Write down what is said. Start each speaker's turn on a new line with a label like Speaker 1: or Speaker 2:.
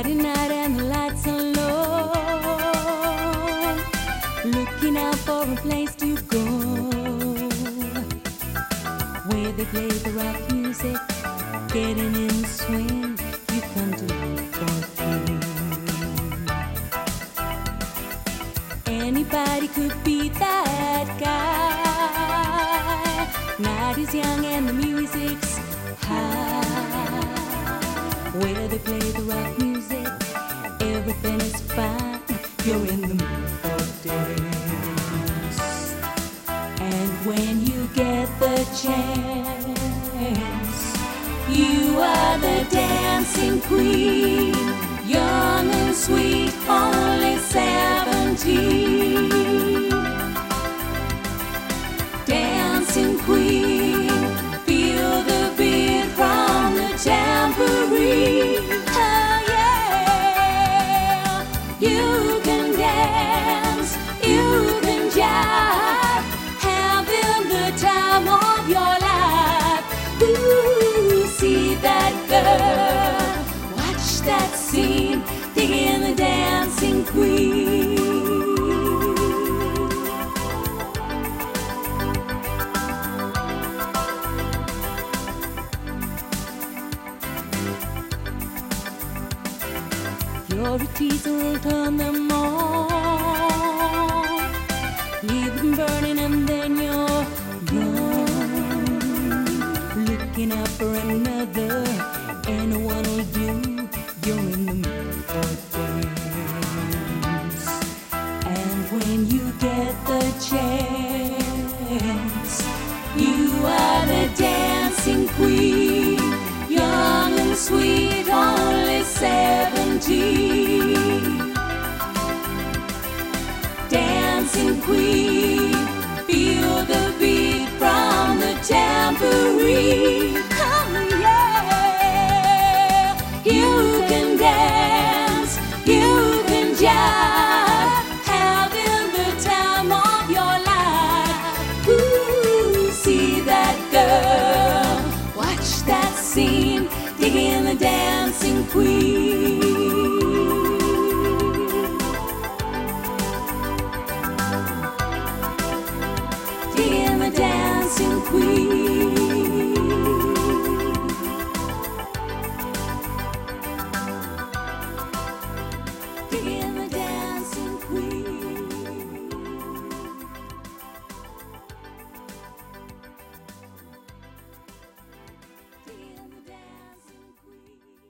Speaker 1: Friday night and the lights are low, looking out for a place to go where they play the rock music, getting in the swing. You come to look for things. Anybody could be that guy. Night is young and the music's high. Where they play the rock music, everything is fine. You're in the mood for dance. And when you get the chance, you are the dancing queen, young and sweet, only 17. Dancing queen, feel the beat from the tambourine. Oh yeah, you can dance, you can jive, having the time of your life. Ooh, see that girl, watch that scene, digging the dancing queen. You're a teaser, will turn them on, leave them burning and then you're gone. Looking out for another, anyone will do. You're in the mood for dance. And when you get the chance, you are the dancing queen, young and sweet, only 17. Dancing queen, feel the beat from the tambourine. Oh yeah, you can dance, you can jive, having the time of your life. Ooh, see that girl, watch that scene, digging the dancing queen. Digging the dancing queen.